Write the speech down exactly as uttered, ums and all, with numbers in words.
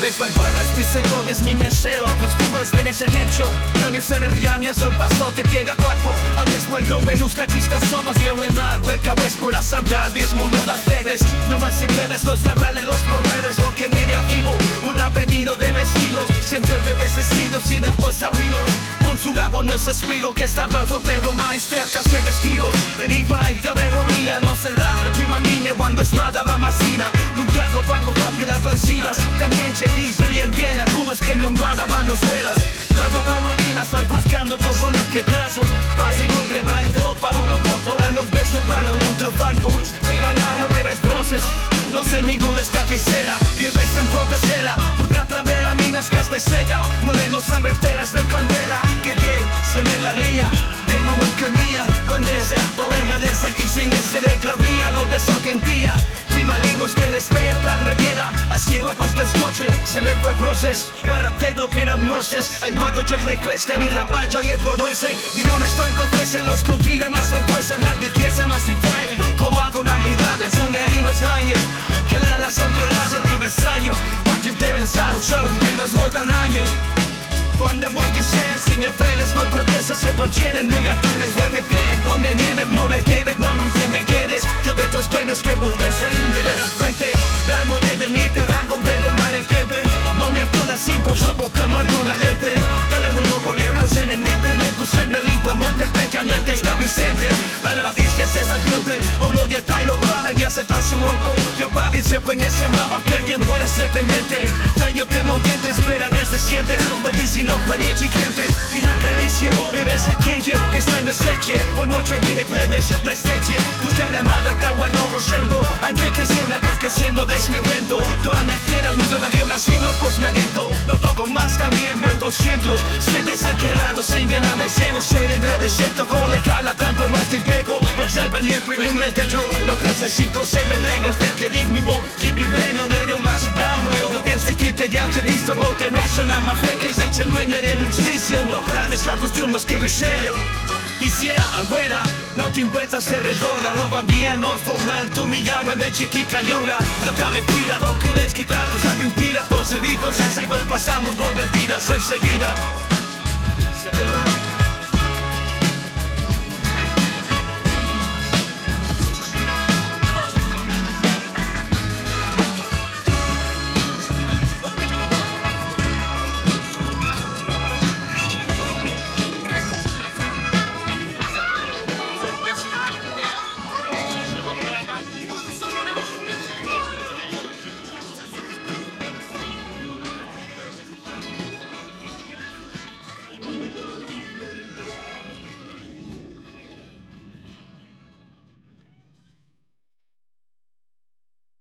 Desvalvaras mis segundos, mi mesero. Los cubos ven ese hecho. No me se regaña, soy pasote que da cuerpo. Al mismo el nombre, los cachistas somos y el mar. El cabez por la santa, mismo no las redes. No más si ves los labrales, los correres. Lo que me vivo, un apellido de vestidos. Siempre bebés vestidos y después abrigo. Con su lado no es espiro que está bajo, pero más cerca se vestido. Deriva y de veronía, no será. Prima niña cuando es nada la masina. Nunca lo pago para las vencidas. También se dice bien bien a cubas que no van a manos velas. Luego la marina estoy buscando todo lo que trazo. Así un rebaño para uno por los besos para un trabajo. Me ganaron bebés bronces. Los enemigos de esta quisera. Y ves en profecera. Porque a través de minas que es de sella. Modelos a verteras de candela. Que bien se me la ría. Tengo mancanía con ese poema de ese que sin ese de clavía. Lo de su día. Mi maligno es que les vea la reviera. Así va pues las noches. Se me fue proces. Para todo que eran noches. El mago yo recreste mi rapacho y el dulce. Y no me estoy con tres en los cultivos más de fuerza. La de pieza más y trae. Como hago una unidad. Es un herino extraño. Que la razón de las aniversario. Porque deben ser un show que nos voltan años. Cuando voy que sean sin el frenes, no protestas se contienen negativas de mi pie. Donde nieve, no me quedes, no me me quedes. Yo de tus penas que vuelves a ir de la frente. Dame de venir, te rango de la mar en jefe. No me todas cinco, yo poco más con la gente. Cada uno gobiernos en el internet, pues en el limpo, monte pequeñamente está Vicente. Para la disque se sacude, o lo de Tailo, para que se pase un poco. Yo papi se fue en ese mapa, que alguien puede ser pendiente. Daño que no dientes, espera, se siente. Si no paría chiquete, y la caricia, bebés a quien yo, que está en el seche. Por noche viene plebes a presteche. Usted la madre cagua no rosendo. Antes que sea una vez que siendo desmemento. Toda la fiera, luz de la guerra, si no pues me aliento. Lo toco más también, me doscientos. Se desaquerado, se enviana, me llevo, se le desierto. Con la cala, tanto más te pego. Observa el tiempo y ven el techo. Lo que necesito, se me llega, usted que digo mi voz. Y mi veneno de Dios más down. Lo que es que te ya te listo, porque no suena más fe que se echa el dueño de la justicia. Los grandes la cuestión los que deseo. Quisiera afuera, no te importa ser redonda. No va bien, no formal, tu mi llama de chiquita llora. No cabe pila, no quieres quitar, los hay un tira. Por servicios, esa igual pasamos por mentiras enseguida.